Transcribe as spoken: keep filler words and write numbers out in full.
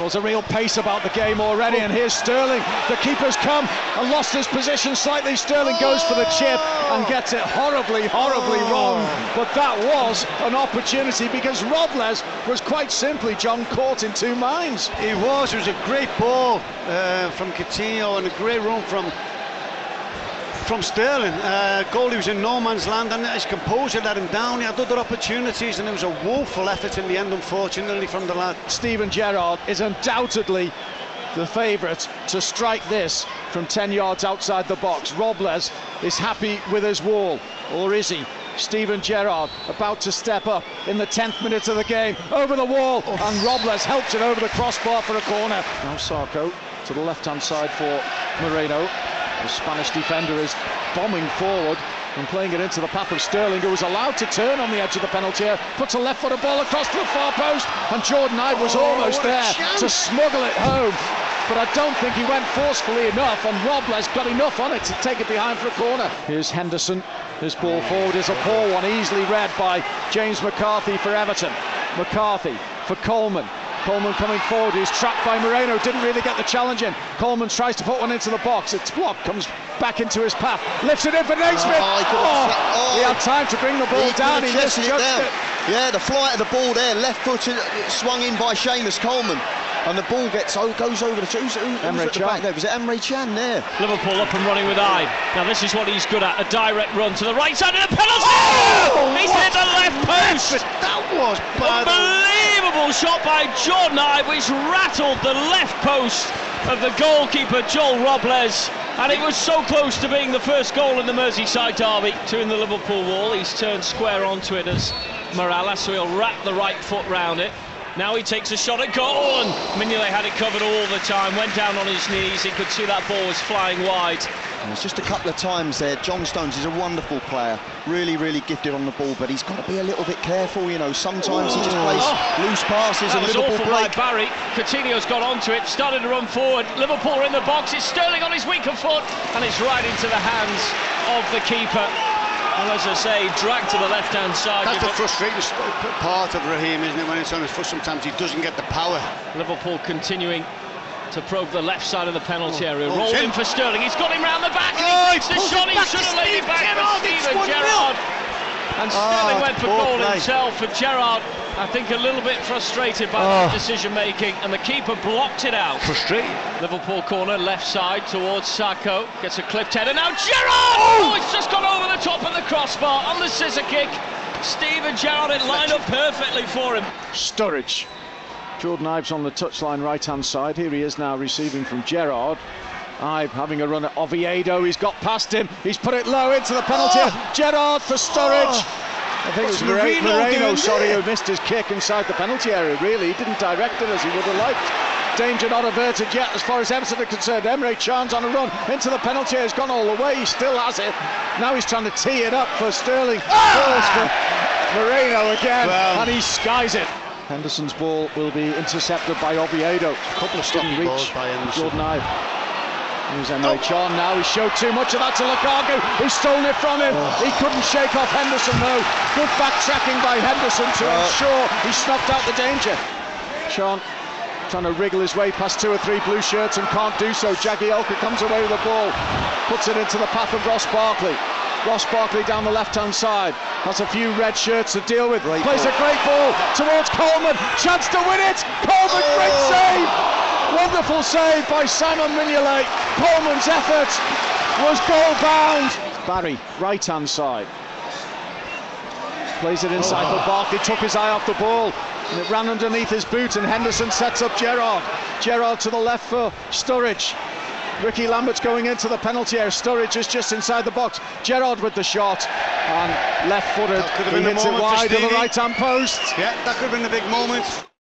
There's a real pace about the game already, and here's Sterling. The keeper's come and lost his position slightly. Sterling goes for the chip and gets it horribly, horribly wrong. But that was an opportunity, because Robles was quite simply, John, caught in two minds. He was. It was a great ball uh, from Coutinho and a great run from from Sterling. Uh, goalie was in no man's land, and his composure let him down. He had other opportunities, and it was a woeful effort in the end, unfortunately, from the lad. Steven Gerrard is undoubtedly the favourite to strike this from ten yards outside the box. Robles is happy with his wall, or is he? Steven Gerrard about to step up in the tenth minute of the game, over the wall, oh. and Robles helps it over the crossbar for a corner. Now Sarko to the left-hand side for Moreno. The Spanish defender is bombing forward and playing it into the path of Sterling, who was allowed to turn on the edge of the penalty area, puts a left-footed ball across to the far post, and Jordan Ibe was oh, almost there to smuggle it home. But I don't think he went forcefully enough, and Robles got enough on it to take it behind for a corner. Here's Henderson. This ball forward is a poor one, easily read by James McCarthy for Everton. McCarthy for Coleman. Coleman coming forward, he's trapped by Moreno, didn't really get the challenge in. Coleman tries to put one into the box, it's blocked, comes back into his path, lifts it in for Naismith. Oh, he, oh, oh, he had time to bring the ball he down, he misjudged it, it. Yeah, the flight of the ball there, left footed, swung in by Seamus Coleman. And the ball gets oh, goes over the who's, who's, Emre who's the back there? Was it Emre Can there? Liverpool up and running with Ibe. Now this is what he's good at, a direct run to the right side of the penalty! Oh, he's hit the left post! That was bad. Unbelievable shot by Jordan Ibe, which rattled the left post of the goalkeeper Joel Robles. And it was so close to being the first goal in the Merseyside derby. Two in the Liverpool wall, he's turned square onto it as Morales, so he'll wrap the right foot round it. Now he takes a shot at goal, and Mignolet had it covered all the time, went down on his knees, he could see that ball was flying wide. And there's just a couple of times there. John Stones is a wonderful player, really, really gifted on the ball, but he's got to be a little bit careful, you know. Sometimes Ooh. he just plays oh. loose passes, that and was Liverpool awful break. by Barry. Coutinho's got onto it, started to run forward. Liverpool are in the box, it's Sterling on his weaker foot, and it's right into the hands of the keeper. And as I say, dragged to the left-hand side. That's the frustrating part of Raheem, isn't it? When it's on his foot, sometimes he doesn't get the power. Liverpool continuing to probe the left side of the penalty oh, area. Oh, Rolled in. in for Sterling. He's got him round the back, and oh, he takes the shot. He should have laid it back Gerrard, for Steven Gerrard. And Sterling oh, went for goal play. himself. For Gerrard, I think a little bit frustrated by oh. that decision-making, and the keeper blocked it out. Frustrating. Liverpool corner, left side towards Sarko. Gets a clipped header. Now Gerrard! Oh, it's just gone over the top of the crossbar on the scissor kick. Steven Gerrard, it lined up perfectly for him. Sturridge. Jordan Ibe's on the touchline right-hand side. Here he is now receiving from Gerrard. Ibe having a run at Oviedo. He's got past him. He's put it low into the penalty. Oh. Gerrard for Sturridge. Oh. I think What's it was Moreno, Moreno sorry, who missed his kick inside the penalty area, really. He didn't direct it as he would have liked. Danger not averted yet as far as Everton are concerned. Emre Can's on a run into the penalty area. He's gone all the way. He still has it. Now he's trying to tee it up for Sterling. Ah! For Moreno again, well. and he skies it. Henderson's ball will be intercepted by Oviedo. A couple of stopping reach by Jordan Ibe. Here's Emre oh. Can now. He showed too much of that to Lukaku, who stole it from him. Oh. He couldn't shake off Henderson though. Good backtracking by Henderson to oh. ensure he snuffed out the danger. Can trying to wriggle his way past two or three blue shirts and can't do so. Jagielka comes away with the ball, puts it into the path of Ross Barkley. Ross Barkley down the left-hand side, has a few red shirts to deal with, great plays ball. a great ball towards Coleman, chance to win it, Coleman, oh. great save, wonderful save by Simon Mignolet. Coleman's effort was goal-bound. Barry, right-hand side, plays it inside oh. for Barkley, took his eye off the ball, and it ran underneath his boot, and Henderson sets up Gerrard. Gerrard to the left for Sturridge. Ricky Lambert's going into the penalty area. Sturridge is just inside the box. Gerrard with the shot, and left-footed. He hits it wide to the right-hand post. Yeah, that could have been a big moment.